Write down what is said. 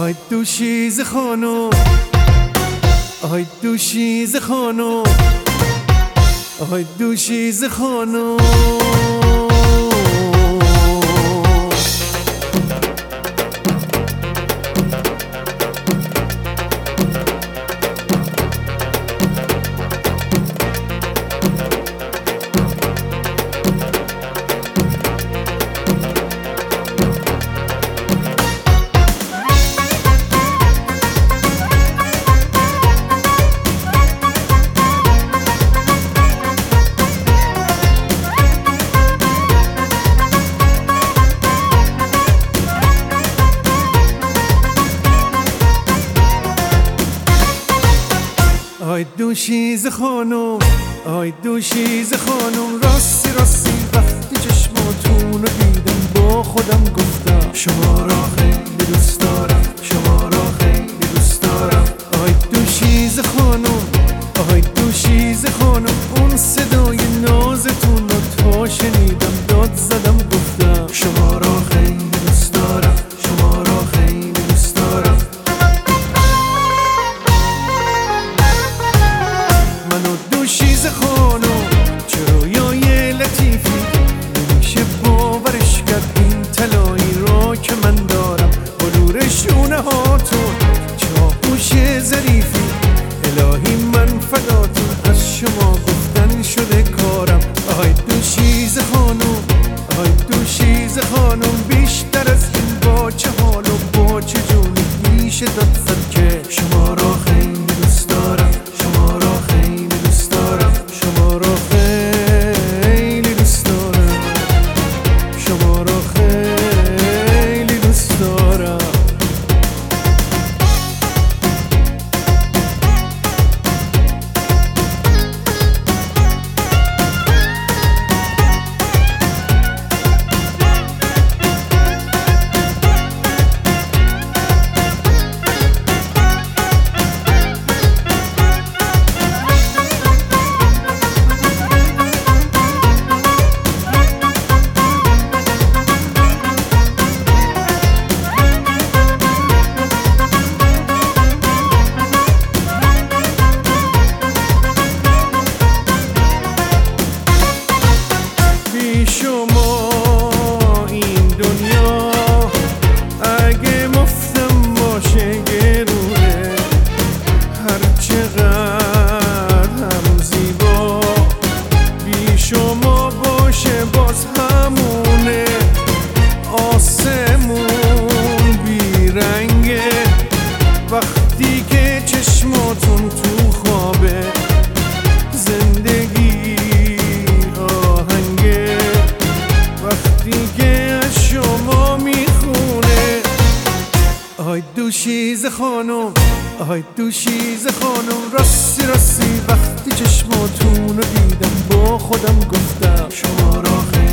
آی دوشیزه خانم، آی دوشیزه خانم، آی دوشیزه خانم. آی دوشیزه خانم، آی دوشیزه خانم، راستی راستی وقتی چشماتون رو دیدم با خودم گفتم شما را خیلی دوست دارم، شما را خیلی دوست دارم. آی دوشیزه خانم، آی دوشیزه خانم، اون صدای نازتون رو تا شنیدم داد زدم گفتم شما را خیلی دوست دارم، شما را خیلی دوست دارم. منو دوشیزه خانم چرا یه لطیفی نمیشه باورش کرد این طلایی را که من دارم با نور شونه هاتون چاهوش ظریفی. الهی من فداتون از شما گفتن شده کارم. آی دوشیزه خانم، آی دوشیزه خانم، بیشتر از این با چه حال و با چه جونی میشه داد زد که شما را خیلی دوست دارم، شما را خیلی دوست دارم، شما را خیلی دوست دارم، شما را خیلی دوست دارم. شما این دنیا اگه مفتم باشه گرونه، هر چقدر هم زیبا بی شما باشه باز همونه. آسمون بی رنگه وقتی که چشماتون تو خوابه، زندگی دیگه از شما میخونه. آی دوشیزه خانم، آی دوشیزه خانم، راستی راستی وقتی چشماتون رو دیدم با خودم گفتم شما را خیلی